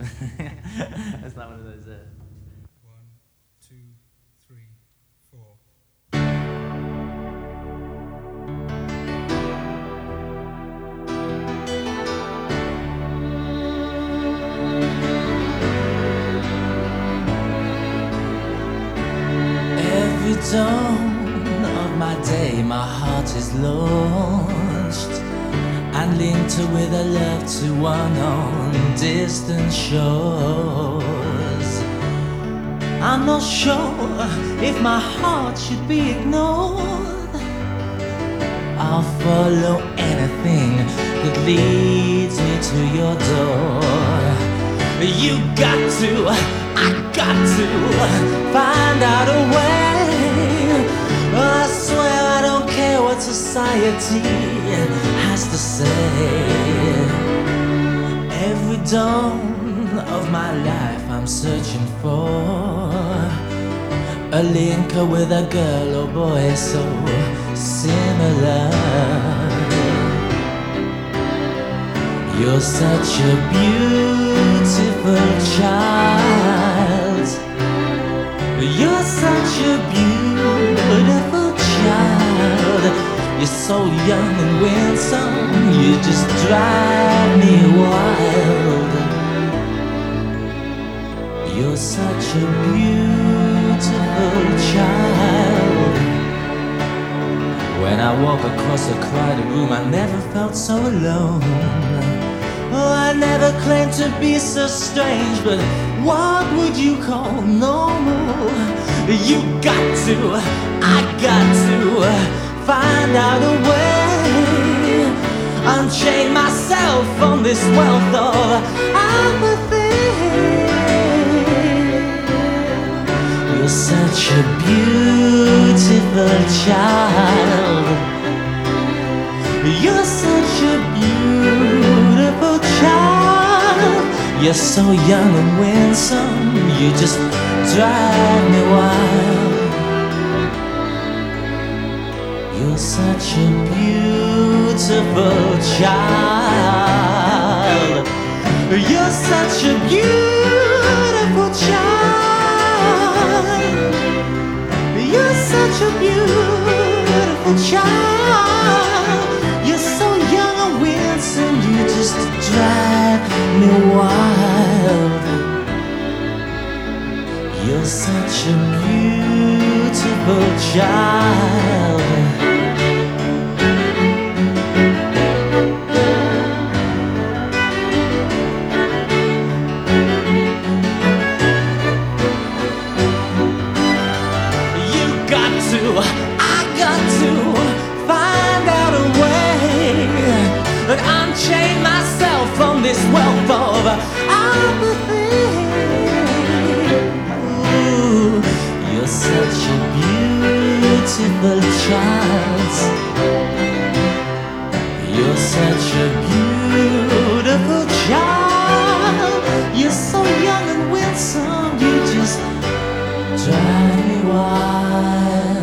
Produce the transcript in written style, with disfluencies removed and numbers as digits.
That's not one of those. One, two, three, four. Every dawn of my day, my heart is launched and linked with a love to one on distant shores. I'm not sure if my heart should be ignored. I'll follow anything that leads me to your door. You got to, I got to find out a way. I swear I don't care what society has to say. Every dawn of my life I'm searching for a link with a girl or boy so similar. You're such a beautiful child. You're such a beautiful child. You're so young and winsome, you just drive me wild. You're such a beautiful child. When I walk across a crowded room, I never felt so alone. Oh, I never claimed to be so strange, but what would you call normal? You got to, I got to find out a way. Unchain myself from this wealth of apathy. You're such a beautiful child. You're such a beautiful child. You're so young and winsome, you just drive me wild. You're such a beautiful child. You're such a beautiful child. You're such a beautiful child. You're so young and winsome, you just drive me wild. You're such a beautiful child. I got to find out a way and unchain myself from this wealth of apathy. Ooh, you're such a beautiful child. You're such a beautiful child. You're so young and winsome, you just drive me wild.